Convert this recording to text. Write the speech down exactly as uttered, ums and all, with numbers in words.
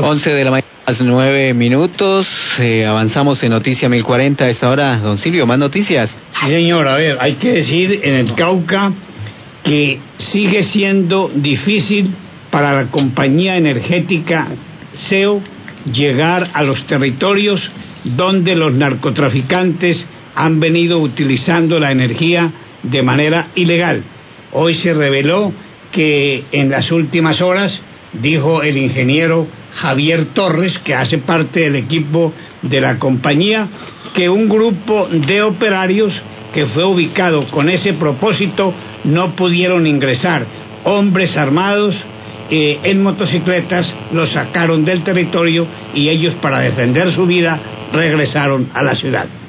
once de la mañana, nueve minutos, eh, avanzamos en Noticia mil cuarenta a esta hora. Don Silvio, ¿más noticias? Sí, señor, a ver, hay que decir en el Cauca que sigue siendo difícil para la compañía energética C E O llegar a los territorios donde los narcotraficantes han venido utilizando la energía de manera ilegal. Hoy se reveló que en las últimas horas, dijo el ingeniero Javier Torres, que hace parte del equipo de la compañía, que un grupo de operarios que fue ubicado con ese propósito no pudieron ingresar. Hombres armados eh, en motocicletas los sacaron del territorio y ellos, para defender su vida, regresaron a la ciudad.